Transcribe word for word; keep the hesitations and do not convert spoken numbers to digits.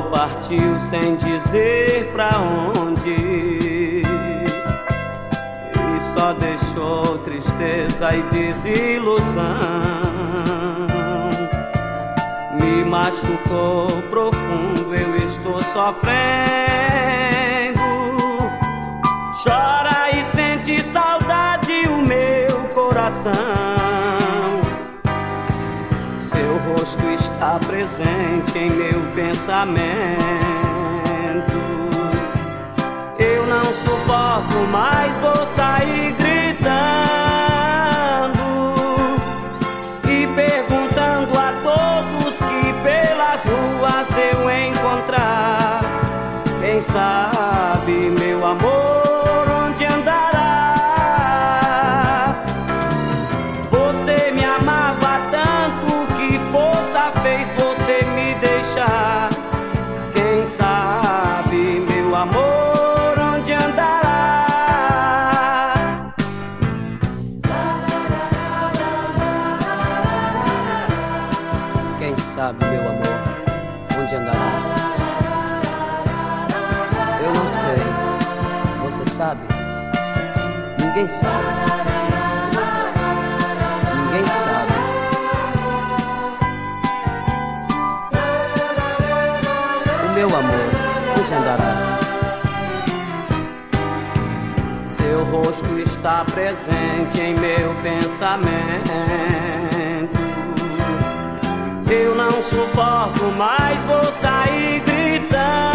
amor partiu sem dizer pra onde, e só deixou tristeza e desilusão. Me machucou profundo, eu estou sofrendo. Chora e sente saudade o meu coração. Seu rosto está presente em meu pensamento. Eu não suporto mais, vou sair gritando e perguntando a todos que pelas ruas eu encontrar. Quem sabe, meu amor, onde andará? Você me amava tanto, que força fez você me deixar? Quem sabe, meu amor, onde andará? Quem sabe, meu amor, onde andará? Eu não sei, você sabe? Ninguém sabe. Ninguém sabe. O meu amor, onde andará? Seu rosto está presente em meu pensamento. Eu não suporto mais, vou sair gritando